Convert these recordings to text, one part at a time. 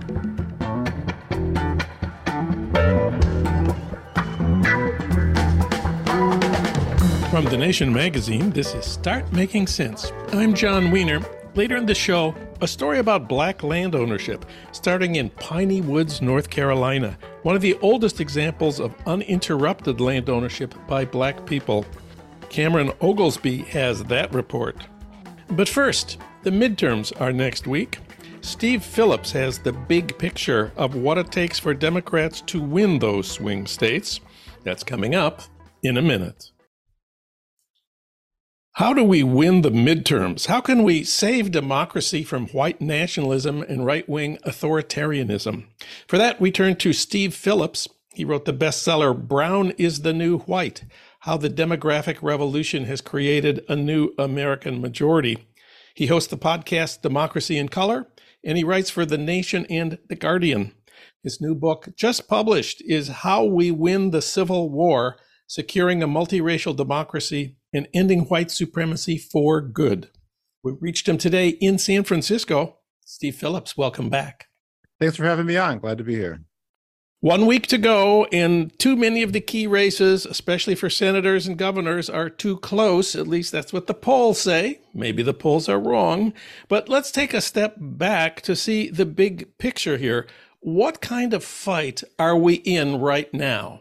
From The Nation magazine, this is Start Making Sense. I'm John Wiener. Later in the show, a story about black land ownership, starting in Piney Woods, North Carolina, one of the oldest examples of uninterrupted land ownership by black people. Cameron Oglesby has that report. But first, the midterms are next week. Steve Phillips has the big picture of what it takes for Democrats to win those swing states. That's coming up in a minute. How do we win the midterms? How can we save democracy from white nationalism and right-wing authoritarianism? For that, we turn to Steve Phillips. He wrote the bestseller, Brown is the New White: How the Demographic Revolution Has Created a New American Majority. He hosts the podcast Democracy in Color, and he writes for The Nation and The Guardian. His new book, just published, is How We Win the Civil War: Securing a Multiracial Democracy and Ending White Supremacy for Good. We reached him today in San Francisco. Steve Phillips, welcome back. Thanks for having me on. Glad to be here. 1 week to go, and too many of the key races, especially for senators and governors, are too close. At least that's what the polls say. Maybe the polls are wrong. But let's take a step back to see the big picture here. What kind of fight are we in right now?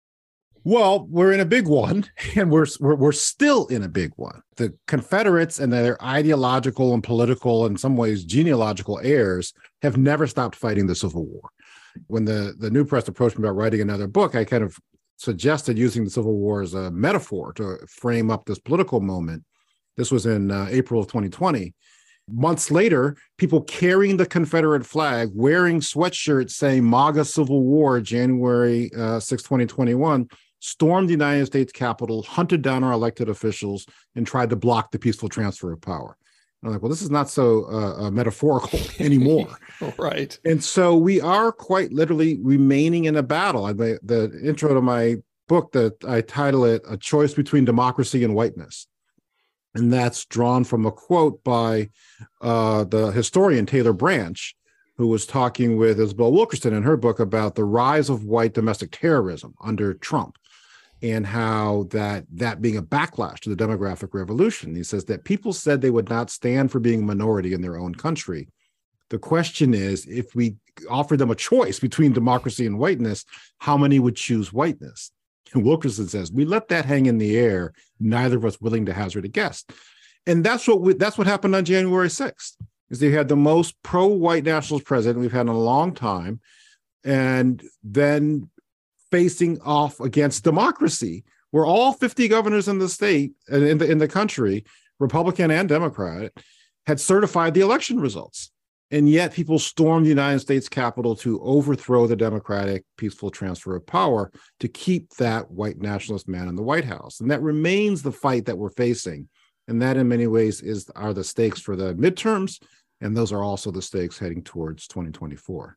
Well, we're in a big one, and we're still in a big one. The Confederates and their ideological and political, in some ways genealogical heirs, have never stopped fighting the Civil War. When the New Press approached me about writing another book, I kind of suggested using the Civil War as a metaphor to frame up this political moment. This was in April of 2020. Months later, people carrying the Confederate flag, wearing sweatshirts saying MAGA Civil War, January 6, 2021, stormed the United States Capitol, hunted down our elected officials, and tried to block the peaceful transfer of power. And I'm like, well, this is not so metaphorical anymore. Right. And so we are quite literally remaining in a battle. The intro to my book, that I title it A Choice Between Democracy and Whiteness. And that's drawn from a quote by the historian Taylor Branch, who was talking with Isabel Wilkerson in her book about the rise of white domestic terrorism under Trump, and how that being a backlash to the demographic revolution. He says that people said they would not stand for being a minority in their own country. The question is, if we offer them a choice between democracy and whiteness, how many would choose whiteness? And Wilkerson says, we let that hang in the air, neither of us willing to hazard a guess. And that's what happened on January 6th, is they had the most pro-white nationalist president we've had in a long time, and then facing off against democracy, where all 50 governors in the state and in the country, Republican and Democrat, had certified the election results. And yet people stormed the United States Capitol to overthrow the democratic peaceful transfer of power to keep that white nationalist man in the White House. And that remains the fight that we're facing. And that in many ways are the stakes for the midterms. And those are also the stakes heading towards 2024.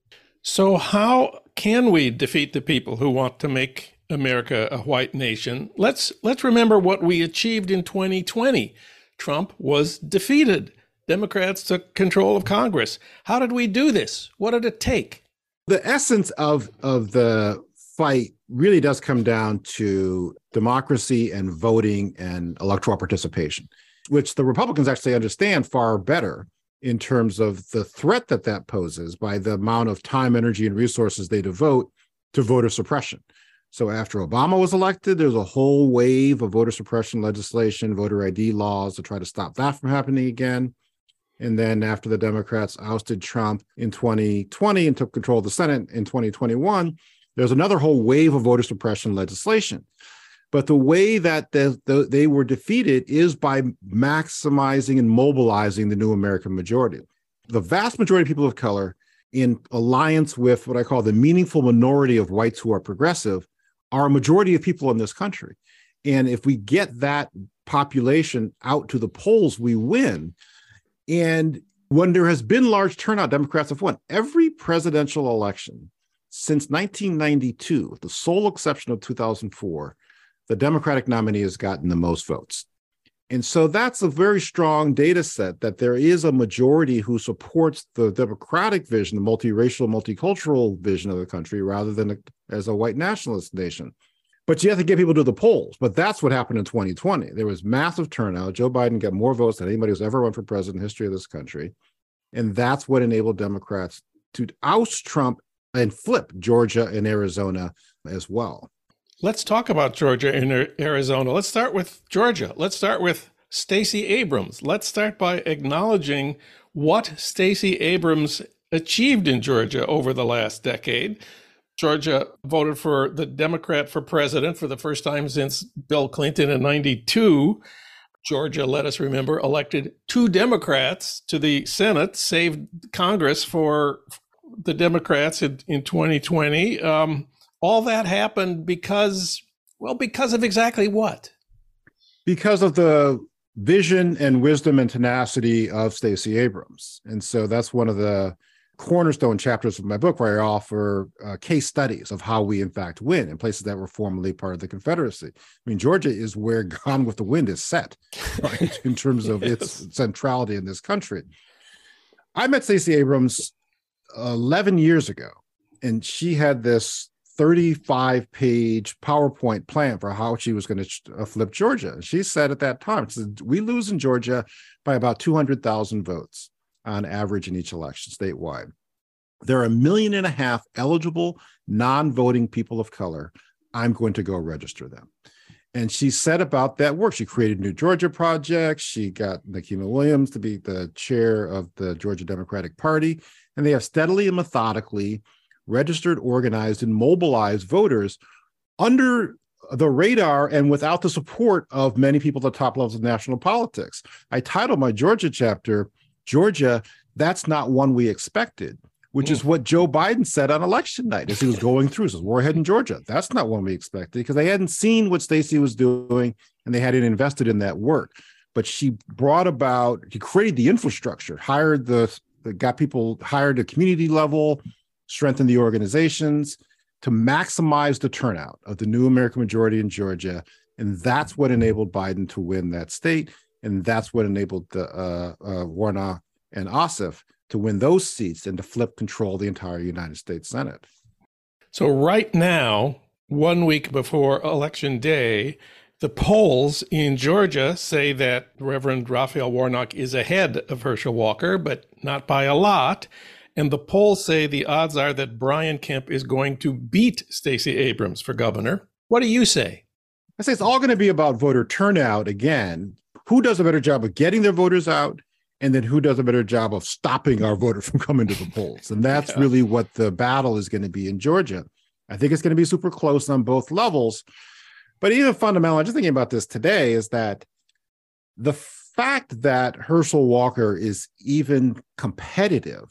So how can we defeat the people who want to make America a white nation? Let's remember what we achieved in 2020. Trump was defeated. Democrats took control of Congress. How did we do this? What did it take? The essence of the fight really does come down to democracy and voting and electoral participation, which the Republicans actually understand far better in terms of the threat that poses by the amount of time, energy, and resources they devote to voter suppression. So after Obama was elected, there's a whole wave of voter suppression legislation, voter ID laws to try to stop that from happening again. And then after the Democrats ousted Trump in 2020 and took control of the Senate in 2021, there's another whole wave of voter suppression legislation. But the way that they were defeated is by maximizing and mobilizing the new American majority. The vast majority of people of color, in alliance with what I call the meaningful minority of whites who are progressive, are a majority of people in this country. And if we get that population out to the polls, we win. And when there has been large turnout, Democrats have won. Every presidential election since 1992, with the sole exception of 2004, the Democratic nominee has gotten the most votes. And so that's a very strong data set that there is a majority who supports the democratic vision, the multiracial, multicultural vision of the country, rather than as a white nationalist nation. But you have to get people to the polls. But that's what happened in 2020. There was massive turnout. Joe Biden got more votes than anybody who's ever run for president in the history of this country. And that's what enabled Democrats to oust Trump and flip Georgia and Arizona as well. Let's talk about Georgia and Arizona. Let's start with Georgia. Let's start with Stacey Abrams. Let's start by acknowledging what Stacey Abrams achieved in Georgia over the last decade. Georgia voted for the Democrat for president for the first time since Bill Clinton in 92. Georgia, let us remember, elected 2 Democrats to the Senate, saved Congress for the Democrats in 2020. All that happened because of exactly what? Because of the vision and wisdom and tenacity of Stacey Abrams. And so that's one of the cornerstone chapters of my book, where I offer case studies of how we in fact win in places that were formerly part of the Confederacy. I mean, Georgia is where Gone with the Wind is set, right, in terms of its centrality in this country. I met Stacey Abrams 11 years ago, and she had this 35-page PowerPoint plan for how she was going to flip Georgia. She said at that time, she said, we lose in Georgia by about 200,000 votes on average in each election statewide. There are 1.5 million eligible non-voting people of color. I'm going to go register them. And she set about that work. She created New Georgia Project. She got Nikema Williams to be the chair of the Georgia Democratic Party. And they have steadily and methodically registered, organized, and mobilized voters under the radar and without the support of many people at the top levels of national politics. I titled my Georgia chapter, Georgia, That's Not One We Expected, which is what Joe Biden said on election night as he was going through. He says, we're ahead in Georgia. That's not one we expected, because they hadn't seen what Stacey was doing and they hadn't invested in that work. But she created the infrastructure, got people hired at community level, strengthen the organizations to maximize the turnout of the new American majority in Georgia. And that's what enabled Biden to win that state. And that's what enabled Warnock and Ossoff to win those seats and to flip control of the entire United States Senate. So right now, 1 week before Election Day, the polls in Georgia say that Reverend Raphael Warnock is ahead of Herschel Walker, but not by a lot. And the polls say the odds are that Brian Kemp is going to beat Stacey Abrams for governor. What do you say? I say it's all going to be about voter turnout again. Who does a better job of getting their voters out? And then who does a better job of stopping our voters from coming to the polls? And that's really what the battle is going to be in Georgia. I think it's going to be super close on both levels. But even fundamental, I'm just thinking about this today, is that the fact that Herschel Walker is even competitive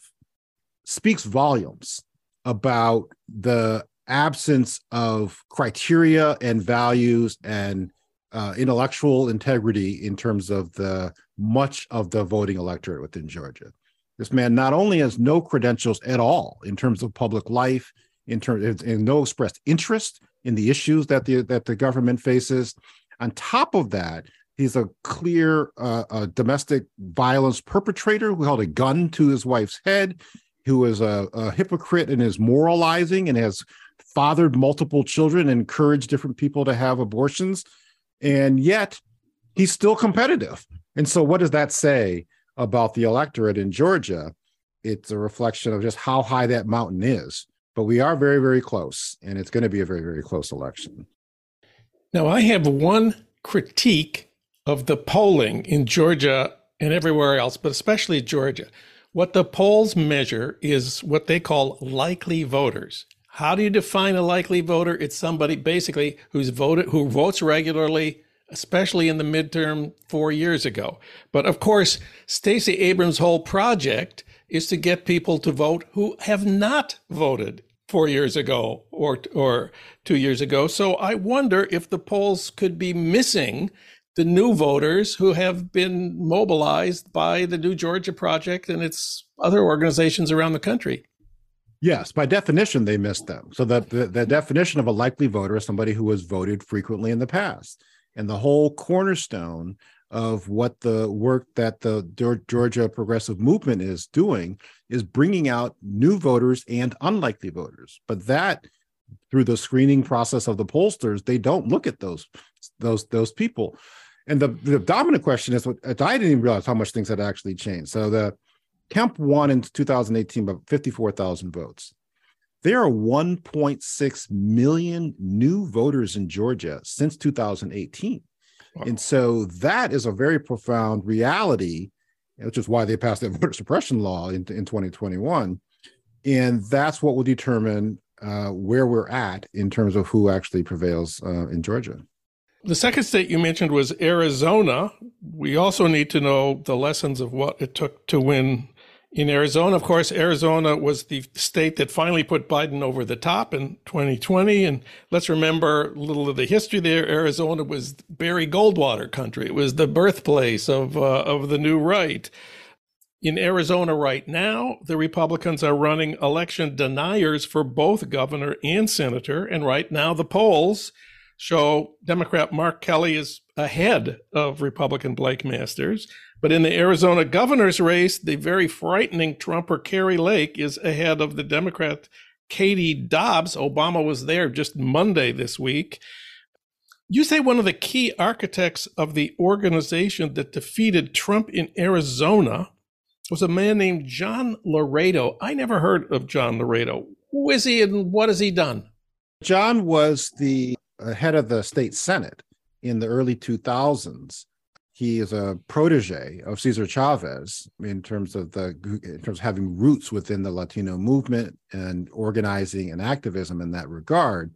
speaks volumes about the absence of criteria and values and intellectual integrity in terms of much of the voting electorate within Georgia. This man not only has no credentials at all in terms of public life, in no expressed interest in the issues that the government faces. On top of that, he's a clear domestic violence perpetrator who held a gun to his wife's head, who is a hypocrite and is moralizing and has fathered multiple children and encouraged different people to have abortions. And yet he's still competitive. And so what does that say about the electorate in Georgia? It's a reflection of just how high that mountain is. But we are very, very close, and it's going to be a very, very close election. Now, I have one critique of the polling in Georgia and everywhere else, but especially Georgia. What the polls measure is what they call likely voters. How do you define a likely voter? It's somebody basically who votes regularly, especially in the midterm 4 years ago. But of course, Stacey Abrams' whole project is to get people to vote who have not voted 4 years ago or 2 years ago. So I wonder if the polls could be missing the new voters who have been mobilized by the New Georgia Project and its other organizations around the country. Yes, by definition, they missed them. So the definition of a likely voter is somebody who has voted frequently in the past. And the whole cornerstone of what the work that the Georgia Progressive Movement is doing is bringing out new voters and unlikely voters. But that, through the screening process of the pollsters, they don't look at those people. And the dominant question is, I didn't even realize how much things had actually changed. So the Kemp won in 2018 by 54,000 votes. There are 1.6 million new voters in Georgia since 2018. Wow. And so that is a very profound reality, which is why they passed that voter suppression law in 2021. And that's what will determine where we're at in terms of who actually prevails in Georgia. The second state you mentioned was Arizona. We also need to know the lessons of what it took to win in Arizona. Of course, Arizona was the state that finally put Biden over the top in 2020. And let's remember a little of the history there. Arizona was Barry Goldwater country. It was the birthplace of the new right. In Arizona right now, the Republicans are running election deniers for both governor and senator. And right now, the polls show Democrat Mark Kelly is ahead of Republican Blake Masters. But in the Arizona governor's race, the very frightening Trumper Kari Lake is ahead of the Democrat Katie Dobbs. Obama was there just Monday this week. You say one of the key architects of the organization that defeated Trump in Arizona was a man named John Laredo. I never heard of John Laredo. Who is he and what has he done? John was the head of the state Senate in the early 2000s. He is a protege of Cesar Chavez in terms of having roots within the Latino movement and organizing and activism in that regard.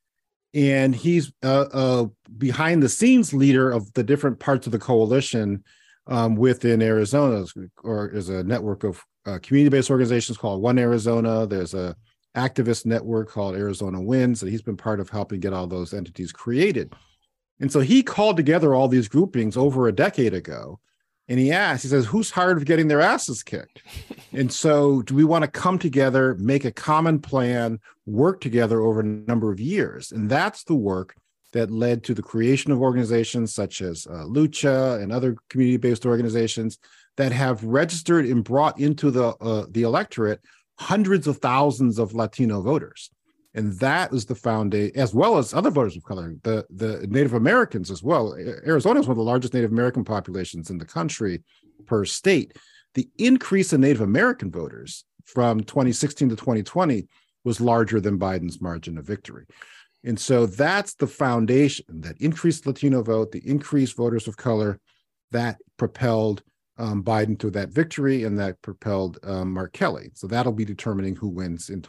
And he's a behind the scenes leader of the different parts of the coalition within Arizona, or is a network of community-based organizations called One Arizona. There's a activist network called Arizona Wins, and he's been part of helping get all those entities created. And so he called together all these groupings over a decade ago, and he says, who's tired of getting their asses kicked? And so do we want to come together, make a common plan, work together over a number of years? And that's the work that led to the creation of organizations such as Lucha and other community-based organizations that have registered and brought into the electorate hundreds of thousands of Latino voters. And that is the foundation, as well as other voters of color, the Native Americans as well. Arizona is one of the largest Native American populations in the country per state. The increase in Native American voters from 2016 to 2020 was larger than Biden's margin of victory. And so that's the foundation, that increased Latino vote, the increased voters of color, that propelled Biden to that victory, and that propelled Mark Kelly. So that'll be determining who wins in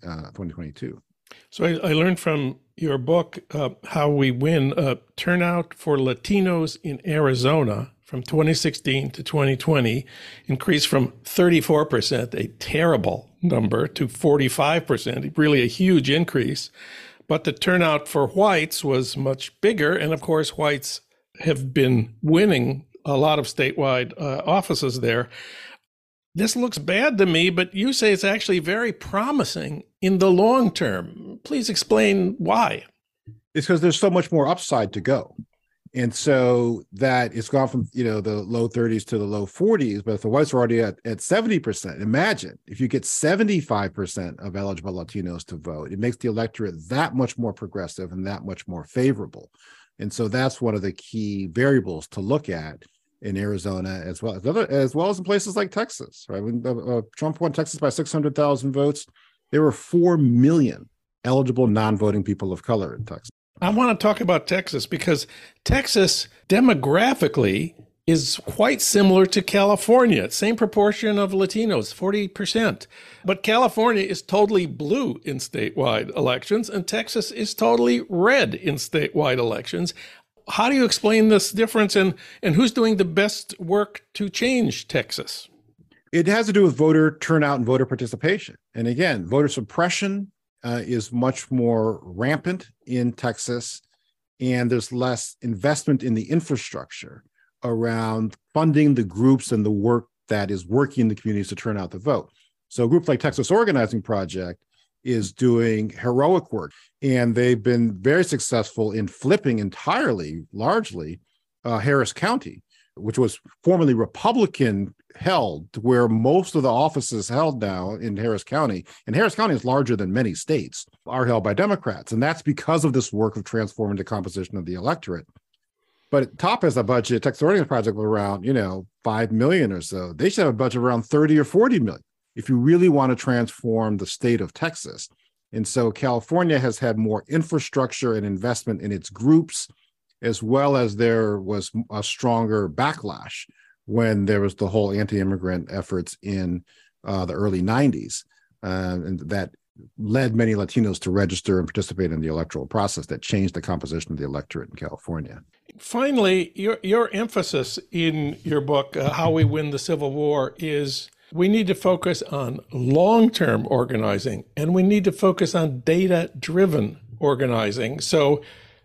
2022. So I learned from your book, How We Win, turnout for Latinos in Arizona from 2016 to 2020 increased from 34%, a terrible number, to 45%, really a huge increase. But the turnout for whites was much bigger. And of course, whites have been winning a lot of statewide offices there. This looks bad to me, but you say it's actually very promising in the long term. Please explain why. It's because there's so much more upside to go. And so that it's gone from, the low 30s to the low 40s, but if the whites are already at 70%, imagine if you get 75% of eligible Latinos to vote, it makes the electorate that much more progressive and that much more favorable. And so that's one of the key variables to look at in Arizona, as well as in places like Texas, right? When Trump won Texas by 600,000 votes, there were 4 million eligible non-voting people of color in Texas. I want to talk about Texas because Texas demographically is quite similar to California. Same proportion of Latinos, 40%. But California is totally blue in statewide elections, and Texas is totally red in statewide elections. How do you explain this difference, and who's doing the best work to change Texas? It has to do with voter turnout and voter participation. And again, voter suppression is much more rampant in Texas, and there's less investment in the infrastructure around funding the groups and the work that is working in the communities to turn out the vote. So a group like Texas Organizing Project is doing heroic work, and they've been very successful in flipping entirely, largely, Harris County, which was formerly Republican held, where most of the offices held now in Harris County, and Harris County is larger than many states, are held by Democrats. And that's because of this work of transforming the composition of the electorate. But TOP has a budget, Texas Ordinance Project, of around, 5 million or so. They should have a budget around 30 or 40 million if you really want to transform the state of Texas. And so California has had more infrastructure and investment in its groups, as well as there was a stronger backlash when there was the whole anti-immigrant efforts in the early 90s. And that led many Latinos to register and participate in the electoral process that changed the composition of the electorate in California. Finally, your emphasis in your book, How We Win the Civil War, is we need to focus on long-term organizing, and we need to focus on data-driven organizing. So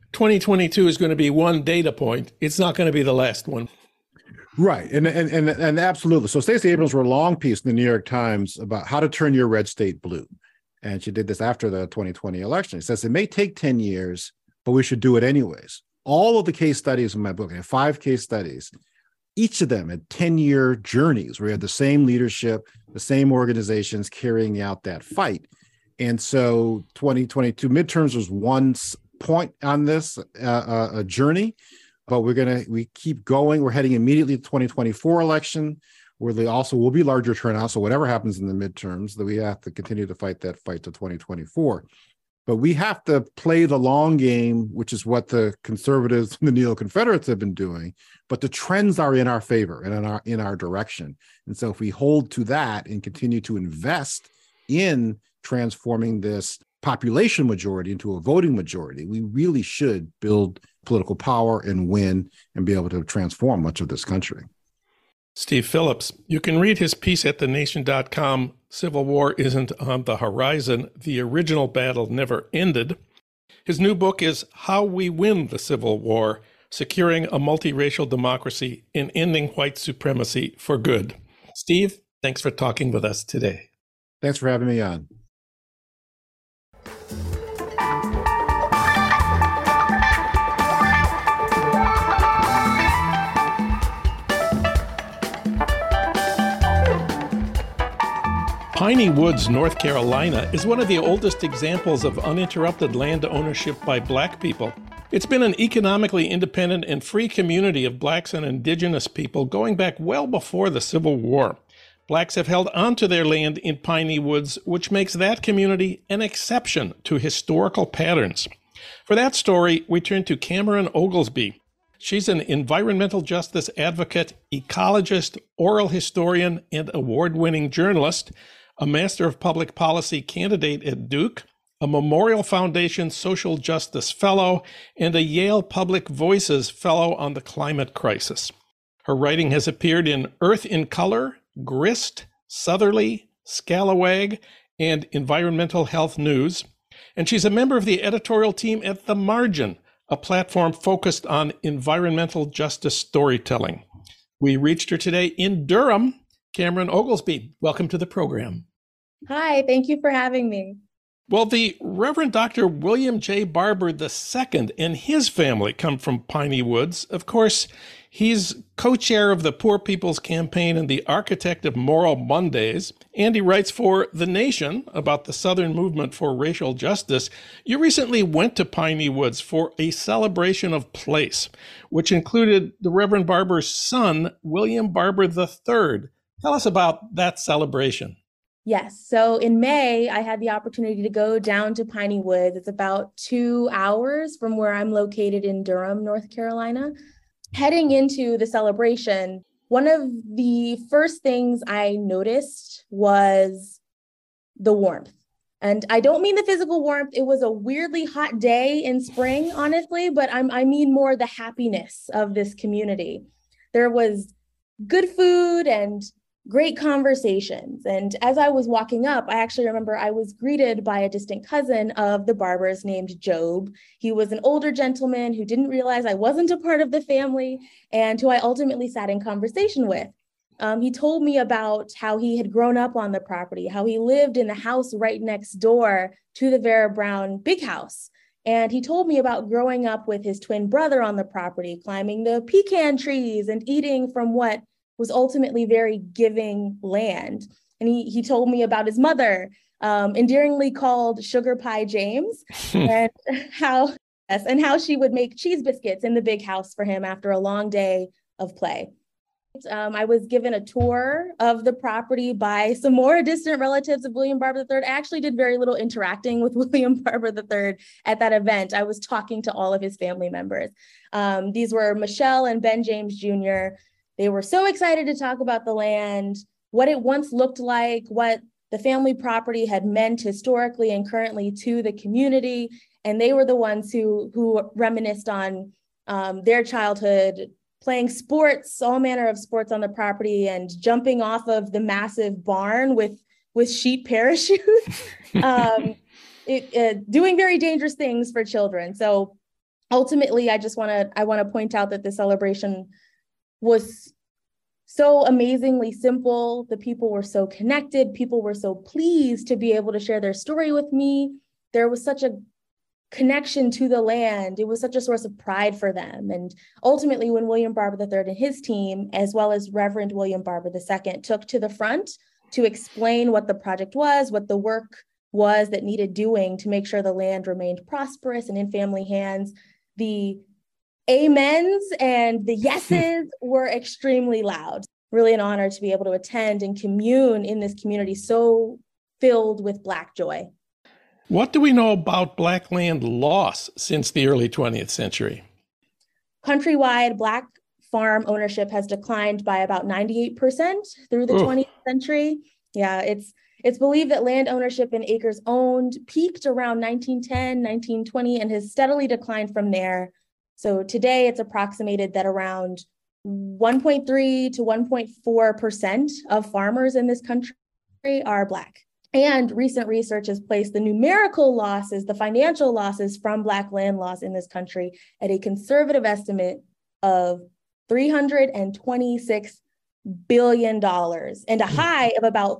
2022 is going to be one data point. It's not going to be the last one. Right. And absolutely. So Stacey Abrams wrote a long piece in the New York Times about how to turn your red state blue. And she did this after the 2020 election. It says it may take 10 years, but we should do it anyways. All of the case studies in my book, I have 5 case studies, each of them had 10-year journeys where you had the same leadership, the same organizations carrying out that fight. And so 2022 midterms was one point on this a journey, but we keep going. We're heading immediately to the 2024 election, where they also will be larger turnout. So whatever happens in the midterms, that we have to continue to fight that fight to 2024. But we have to play the long game, which is what the conservatives and the neo-Confederates have been doing. But the trends are in our favor and in our direction. And so if we hold to that and continue to invest in transforming this population majority into a voting majority, we really should build political power and win and be able to transform much of this country. Steve Phillips, you can read his piece at thenation.com. Civil War Isn't on the Horizon. The Original Battle Never Ended. His new book is How We Win the Civil War, Securing a Multiracial Democracy and Ending White Supremacy for Good. Steve, thanks for talking with us today. Thanks for having me on. Piney Woods, North Carolina, is one of the oldest examples of uninterrupted land ownership by Black people. It's been an economically independent and free community of Blacks and Indigenous people going back well before the Civil War. Blacks have held onto their land in Piney Woods, which makes that community an exception to historical patterns. For that story, we turn to Cameron Oglesby. She's an environmental justice advocate, ecologist, oral historian, and award-winning journalist, a Master of Public Policy candidate at Duke, a Memorial Foundation Social Justice Fellow, and a Yale Public Voices Fellow on the Climate Crisis. Her writing has appeared in Earth in Color, Grist, Southerly, Scalawag, and Environmental Health News, and she's a member of the editorial team at The Margin, a platform focused on environmental justice storytelling. We reached her today in Durham. Cameron Oglesby, welcome to the program. Hi, thank you for having me. Well, the Reverend Dr. William J. Barber II and his family come from Piney Woods. Of course, he's co-chair of the Poor People's Campaign and the architect of Moral Mondays, and he writes for The Nation about the Southern movement for racial justice. You recently went to Piney Woods for a celebration of place, which included the Reverend Barber's son, William Barber III. Tell us about that celebration. Yes. So in May, I had the opportunity to go down to Piney Woods. It's about 2 hours from where I'm located in Durham, North Carolina. Heading into the celebration, one of the first things I noticed was the warmth. And I don't mean the physical warmth. It was a weirdly hot day in spring, honestly, but I mean more the happiness of this community. There was good food and great conversations. And as I was walking up, I actually remember I was greeted by a distant cousin of the Barbers named Job. He was an older gentleman who didn't realize I wasn't a part of the family and who I ultimately sat in conversation with. He told me about how he had grown up on the property, how he lived in the house right next door to the Vera Brown big house. And he told me about growing up with his twin brother on the property, climbing the pecan trees and eating from what was ultimately very giving land. And he told me about his mother, endearingly called Sugar Pie James, and how she would make cheese biscuits in the big house for him after a long day of play. I was given a tour of the property by some more distant relatives of William Barber III. I actually did very little interacting with William Barber III at that event. I was talking to all of his family members. These were Michelle and Ben James Jr. They were so excited to talk about the land, what it once looked like, what the family property had meant historically and currently to the community. And they were the ones who reminisced on their childhood, playing sports, all manner of sports on the property, and jumping off of the massive barn with sheep parachutes, doing very dangerous things for children. So ultimately, I want to point out that the celebration was so amazingly simple. The people were so connected. People were so pleased to be able to share their story with me. There was such a connection to the land. It was such a source of pride for them. And ultimately, when William Barber III and his team, as well as Reverend William Barber II, took to the front to explain what the project was, what the work was that needed doing to make sure the land remained prosperous and in family hands, the amens and the yeses were extremely loud. Really an honor to be able to attend and commune in this community so filled with Black joy. What do we know about Black land loss since the early 20th century? Countrywide, Black farm ownership has declined by about 98% through the 20th century. Yeah, it's believed that land ownership in acres owned peaked around 1910, 1920, and has steadily declined from there. So today it's approximated that around 1.3 to 1.4% of farmers in this country are Black. And recent research has placed the numerical losses, the financial losses from Black land loss in this country at a conservative estimate of $326 billion and a high of about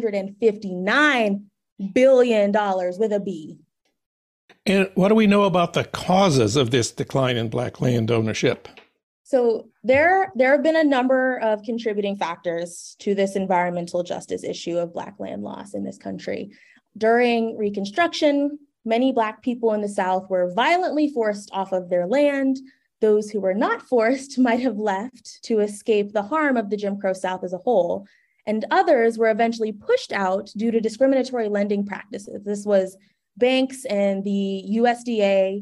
$359 billion with a B. And what do we know about the causes of this decline in Black land ownership? So there have been a number of contributing factors to this environmental justice issue of Black land loss in this country. During Reconstruction, many Black people in the South were violently forced off of their land. Those who were not forced might have left to escape the harm of the Jim Crow South as a whole. And others were eventually pushed out due to discriminatory lending practices. This was banks and the USDA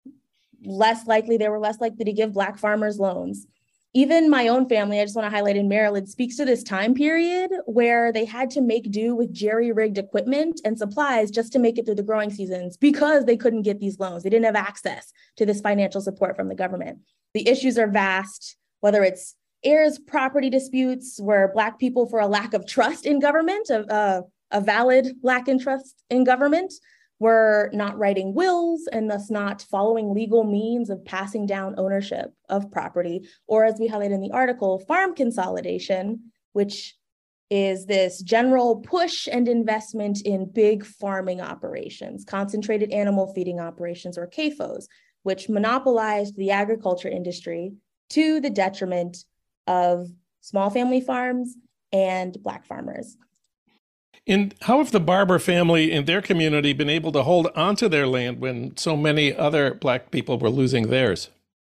they were less likely to give Black farmers loans. Even my own family, I just want to highlight in Maryland, speaks to this time period where they had to make do with jerry-rigged equipment and supplies just to make it through the growing seasons because they couldn't get these loans. They didn't have access to this financial support from the government. The issues are vast, whether it's heirs property disputes where Black people, for a lack of trust in government, a valid lack in trust in government, were not writing wills and thus not following legal means of passing down ownership of property, or as we highlight in the article, farm consolidation, which is this general push and investment in big farming operations, concentrated animal feeding operations, or CAFOs, which monopolized the agriculture industry to the detriment of small family farms and Black farmers. And how have the Barber family and their community been able to hold onto their land when so many other Black people were losing theirs?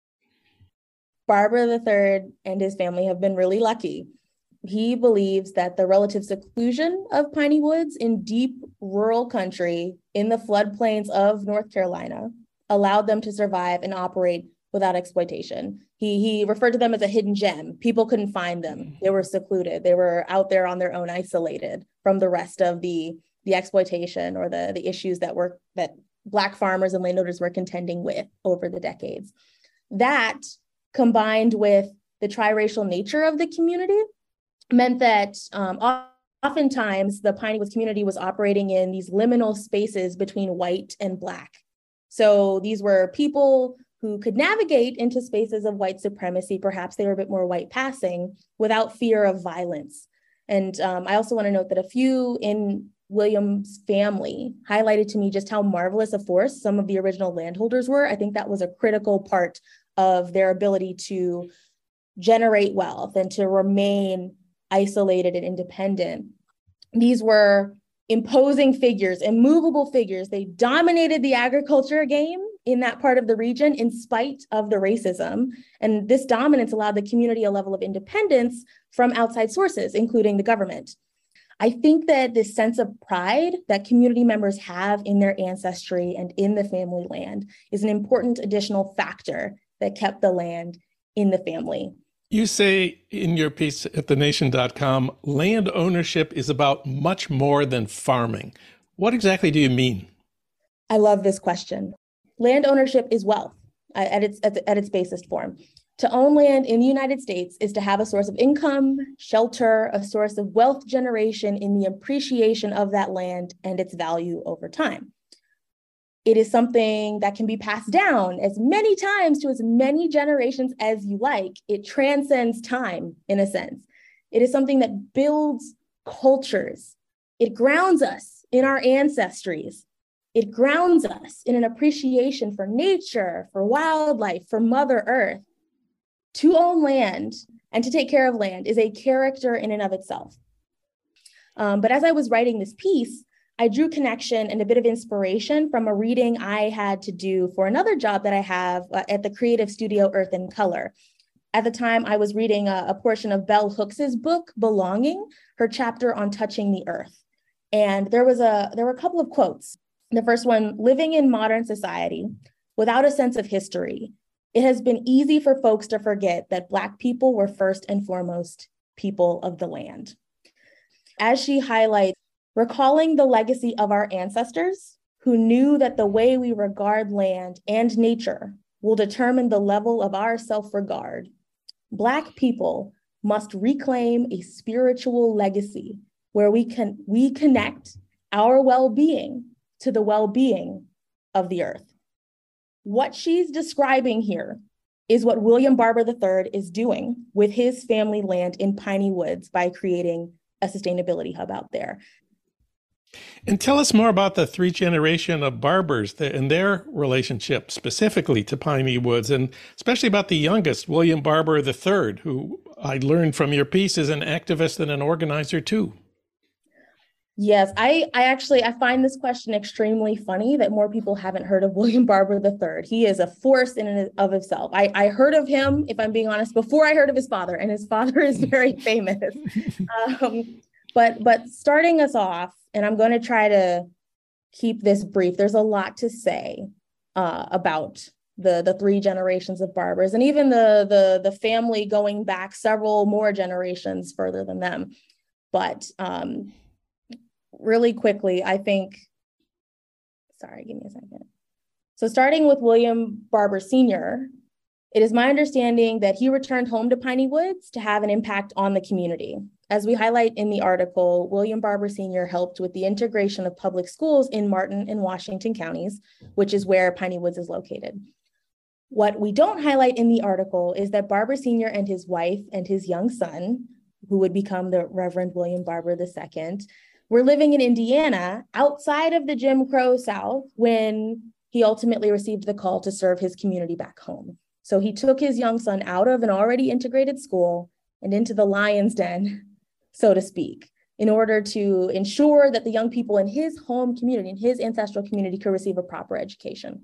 Barber III and his family have been really lucky. He believes that the relative seclusion of Piney Woods in deep rural country in the floodplains of North Carolina allowed them to survive and operate without exploitation. He referred to them as a hidden gem. People couldn't find them. They were secluded. They were out there on their own, isolated from the rest of the exploitation or the issues that Black farmers and landowners were contending with over the decades. That, combined with the triracial nature of the community, meant that oftentimes the Piney Woods community was operating in these liminal spaces between white and Black. So these were people who could navigate into spaces of white supremacy. Perhaps they were a bit more white passing without fear of violence. And I also want to note that a few in William's family highlighted to me just how marvelous a force some of the original landholders were. I think that was a critical part of their ability to generate wealth and to remain isolated and independent. These were imposing figures, immovable figures. They dominated the agriculture game in that part of the region in spite of the racism. And this dominance allowed the community a level of independence from outside sources, including the government. I think that this sense of pride that community members have in their ancestry and in the family land is an important additional factor that kept the land in the family. You say in your piece at thenation.com, land ownership is about much more than farming. What exactly do you mean? I love this question. Land ownership is wealth at its basest form. To own land in the United States is to have a source of income, shelter, a source of wealth generation in the appreciation of that land and its value over time. It is something that can be passed down as many times to as many generations as you like. It transcends time, in a sense. It is something that builds cultures. It grounds us in our ancestries. It grounds us in an appreciation for nature, for wildlife, for Mother Earth. To own land and to take care of land is a character in and of itself. But as I was writing this piece, I drew connection and a bit of inspiration from a reading I had to do for another job that I have at the creative studio Earth and Color. At the time, I was reading a portion of Bell Hooks's book, Belonging, her chapter on touching the earth. And there were a couple of quotes. The first one, living in modern society without a sense of history, it has been easy for folks to forget that Black people were first and foremost people of the land. As she highlights, recalling the legacy of our ancestors who knew that the way we regard land and nature will determine the level of our self-regard, Black people must reclaim a spiritual legacy where we connect our well-being to the well-being of the earth. What she's describing here is what William Barber III is doing with his family land in Piney Woods by creating a sustainability hub out there. And tell us more about the three generation of Barbers and their relationship specifically to Piney Woods, and especially about the youngest, William Barber III, who I learned from your piece is an activist and an organizer too. Yes, I find this question extremely funny that more people haven't heard of William Barber III. He is a force in and of himself. I heard of him, if I'm being honest, before I heard of his father, and his father is very famous. But starting us off, and I'm going to try to keep this brief, there's a lot to say about the three generations of Barbers, and even the family going back several more generations further than them. But really quickly, I think, sorry, give me a second. So starting with William Barber Sr., it is my understanding that he returned home to Piney Woods to have an impact on the community. As we highlight in the article, William Barber Sr. helped with the integration of public schools in Martin and Washington counties, which is where Piney Woods is located. What we don't highlight in the article is that Barber Sr. and his wife and his young son, who would become the Reverend William Barber II, were living in Indiana outside of the Jim Crow South when he ultimately received the call to serve his community back home. So he took his young son out of an already integrated school and into the lion's den, so to speak, in order to ensure that the young people in his home community, in his ancestral community, could receive a proper education.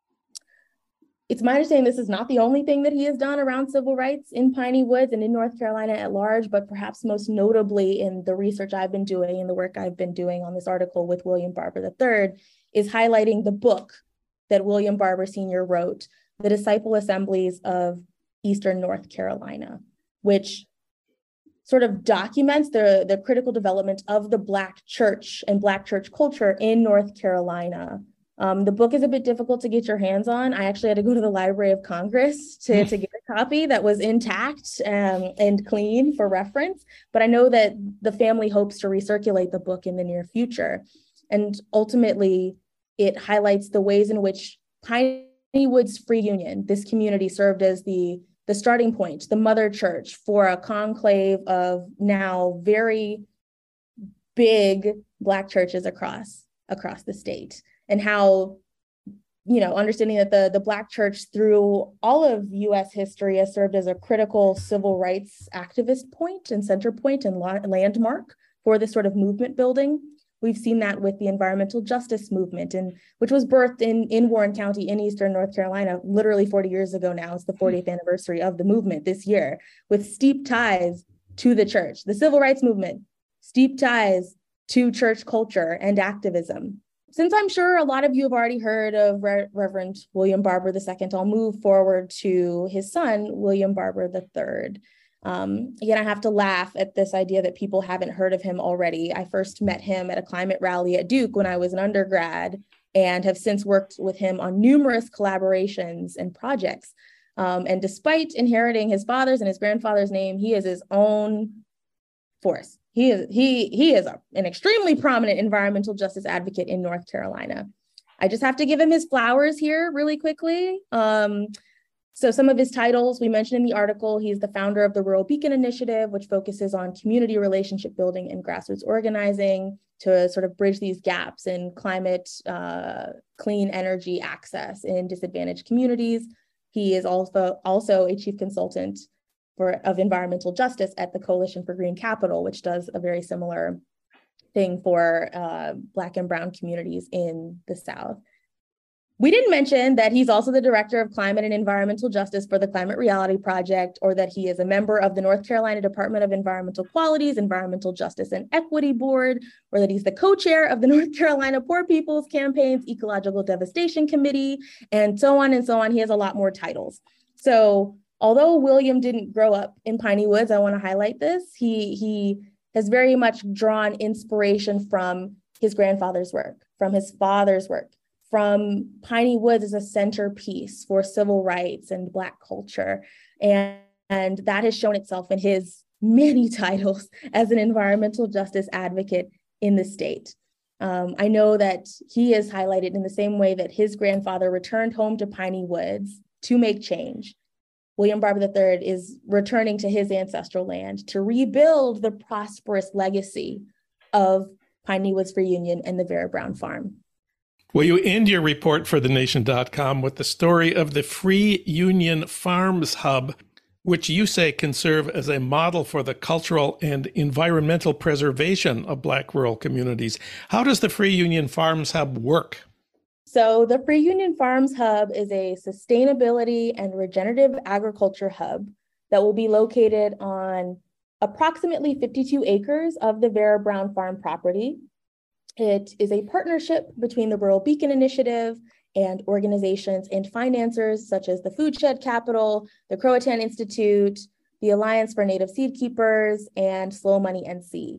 It's my understanding this is not the only thing that he has done around civil rights in Piney Woods and in North Carolina at large, but perhaps most notably in the research I've been doing and the work I've been doing on this article with William Barber III is highlighting the book that William Barber Sr. wrote, The Disciple Assemblies of Eastern North Carolina, which sort of documents the critical development of the Black church and Black church culture in North Carolina. The book is a bit difficult to get your hands on. I actually had to go to the Library of Congress to get a copy that was intact and clean for reference. But I know that the family hopes to recirculate the book in the near future. And ultimately, it highlights the ways in which Piney Woods Free Union, this community, served as the starting point, the mother church for a conclave of now very big Black churches across the state, and how, understanding that the Black church through all of US history has served as a critical civil rights activist point and center point and landmark for this sort of movement building. We've seen that with the environmental justice movement, which was birthed in Warren County in Eastern North Carolina, literally 40 years ago now. It's the 40th anniversary of the movement this year, with steep ties to the church. The civil rights movement, steep ties to church culture and activism. Since I'm sure a lot of you have already heard of Reverend William Barber II, I'll move forward to his son, William Barber III. Again, I have to laugh at this idea that people haven't heard of him already. I first met him at a climate rally at Duke when I was an undergrad, and have since worked with him on numerous collaborations and projects. And despite inheriting his father's and his grandfather's name, he is his own force. He is an extremely prominent environmental justice advocate in North Carolina. I just have to give him his flowers here really quickly. So some of his titles we mentioned in the article: he's the founder of the Rural Beacon Initiative, which focuses on community relationship building and grassroots organizing to sort of bridge these gaps in climate, clean energy access in disadvantaged communities. He is also a chief consultant of environmental justice at the Coalition for Green Capital, which does a very similar thing for Black and Brown communities in the South. We didn't mention that he's also the director of climate and environmental justice for the Climate Reality Project, or that he is a member of the North Carolina Department of Environmental Quality's Environmental Justice and Equity Board, or that he's the co-chair of the North Carolina Poor People's Campaign's Ecological Devastation Committee, and so on and so on. He has a lot more titles. So although William didn't grow up in Piney Woods, I want to highlight this. He has very much drawn inspiration from his grandfather's work, from his father's work, from Piney Woods as a centerpiece for civil rights and Black culture. And that has shown itself in his many titles as an environmental justice advocate in the state. I know that he is highlighted in the same way that his grandfather returned home to Piney Woods to make change. William Barber III is returning to his ancestral land to rebuild the prosperous legacy of Piney Woods Free Union and the Vera Brown Farm. Well, you end your report for thenation.com with the story of the Free Union Farms Hub, which you say can serve as a model for the cultural and environmental preservation of Black rural communities. How does the Free Union Farms Hub work? So the Free Union Farms Hub is a sustainability and regenerative agriculture hub that will be located on approximately 52 acres of the Vera Brown Farm property. It is a partnership between the Rural Beacon Initiative and organizations and financiers such as the Food Shed Capital, the Croatan Institute, the Alliance for Native Seed Keepers, and Slow Money NC.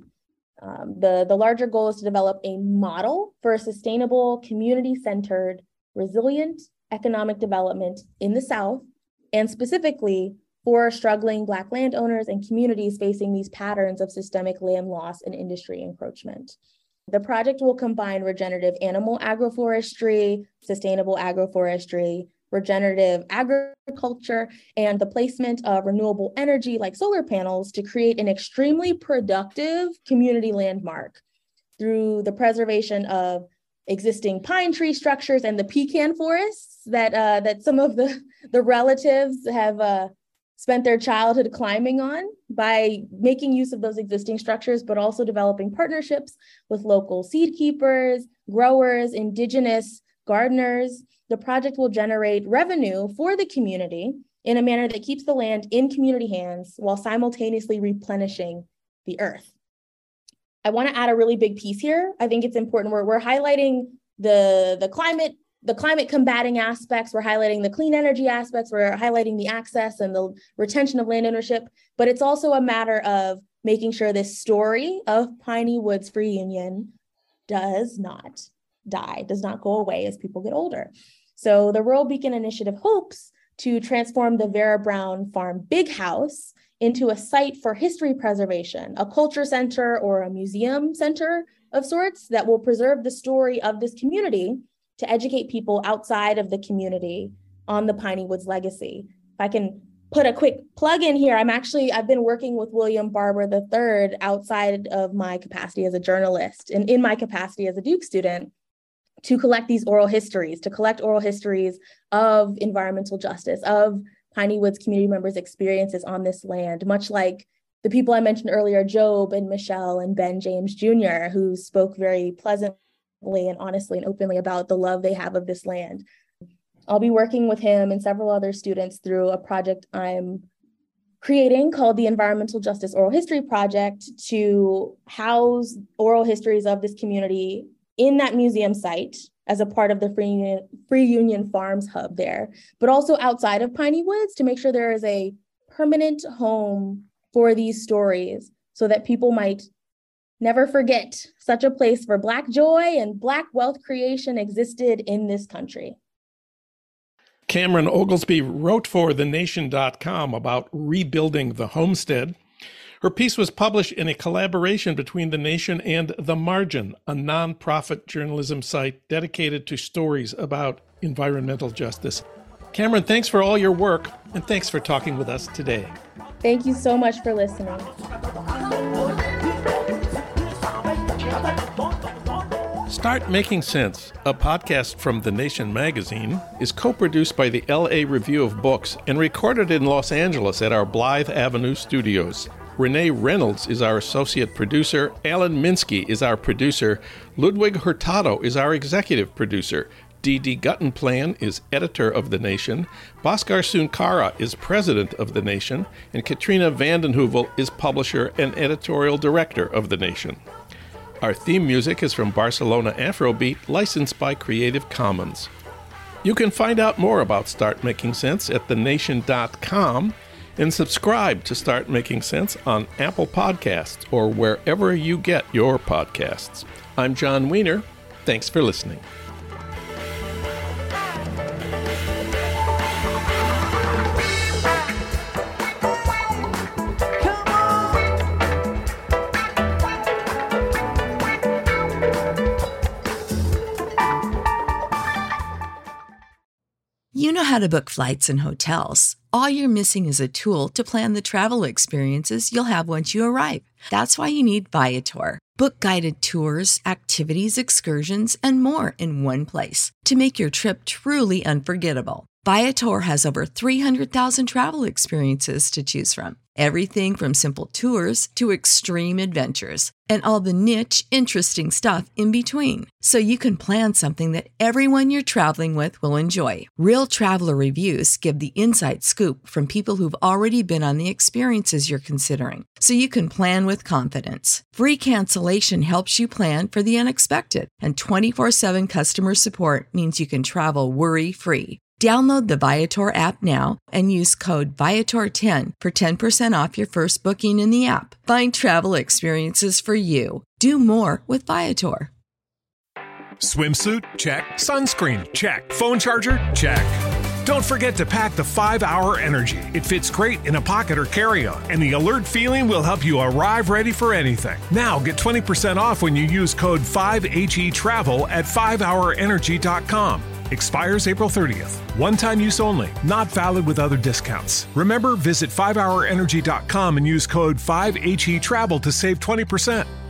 The larger goal is to develop a model for a sustainable, community-centered, resilient economic development in the South, and specifically for struggling Black landowners and communities facing these patterns of systemic land loss and industry encroachment. The project will combine regenerative animal agroforestry, sustainable agroforestry, regenerative agriculture, and the placement of renewable energy like solar panels to create an extremely productive community landmark through the preservation of existing pine tree structures and the pecan forests that some of the relatives have spent their childhood climbing on, by making use of those existing structures, but also developing partnerships with local seed keepers, growers, indigenous gardeners. The project will generate revenue for the community in a manner that keeps the land in community hands while simultaneously replenishing the earth. I want to add a really big piece here. I think it's important. We're highlighting the climate combating aspects, we're highlighting the clean energy aspects, we're highlighting the access and the retention of land ownership, but it's also a matter of making sure this story of Piney Woods Free Union does not die, does not go away as people get older. So the Rural Beacon Initiative hopes to transform the Vera Brown Farm Big House into a site for history preservation, a culture center or a museum center of sorts that will preserve the story of this community to educate people outside of the community on the Piney Woods legacy. If I can put a quick plug in here. I've been working with William Barber III outside of my capacity as a journalist and in my capacity as a Duke student to collect oral histories of environmental justice, of Piney Woods community members' experiences on this land, much like the people I mentioned earlier, Job and Michelle and Ben James Jr., who spoke very pleasantly and honestly and openly about the love they have of this land. I'll be working with him and several other students through a project I'm creating called the Environmental Justice Oral History Project to house oral histories of this community in that museum site as a part of the Free Union Farms hub there, but also outside of Piney Woods to make sure there is a permanent home for these stories so that people might never forget such a place for Black joy and Black wealth creation existed in this country. Cameron Oglesby wrote for TheNation.com about rebuilding the homestead. Her piece was published in a collaboration between The Nation and The Margin, a nonprofit journalism site dedicated to stories about environmental justice. Cameron, thanks for all your work, and thanks for talking with us today. Thank you so much for listening. Start Making Sense, a podcast from The Nation magazine, is co-produced by the LA Review of Books and recorded in Los Angeles at our Blythe Avenue studios. Renee Reynolds is our associate producer. Alan Minsky is our producer. Ludwig Hurtado is our executive producer. Dee Guttenplan is editor of The Nation. Bhaskar Sunkara is president of The Nation. And Katrina vanden Heuvel is publisher and editorial director of The Nation. Our theme music is from Barcelona Afrobeat, licensed by Creative Commons. You can find out more about Start Making Sense at thenation.com and subscribe to Start Making Sense on Apple Podcasts or wherever you get your podcasts. I'm John Wiener. Thanks for listening. You know how to book flights and hotels. All you're missing is a tool to plan the travel experiences you'll have once you arrive. That's why you need Viator. Book guided tours, activities, excursions, and more in one place to make your trip truly unforgettable. Viator has over 300,000 travel experiences to choose from. Everything from simple tours to extreme adventures and all the niche, interesting stuff in between. So you can plan something that everyone you're traveling with will enjoy. Real traveler reviews give the inside scoop from people who've already been on the experiences you're considering. So you can plan with confidence. Free cancellation helps you plan for the unexpected. And 24/7 customer support means you can travel worry-free. Download the Viator app now and use code Viator10 for 10% off your first booking in the app. Find travel experiences for you. Do more with Viator. Swimsuit? Check. Sunscreen? Check. Phone charger? Check. Don't forget to pack the 5-Hour Energy. It fits great in a pocket or carry-on, and the alert feeling will help you arrive ready for anything. Now get 20% off when you use code 5HETRAVEL at 5hourenergy.com. Expires April 30th. One-time use only. Not valid with other discounts. Remember, visit 5hourenergy.com and use code 5HETRAVEL to save 20%.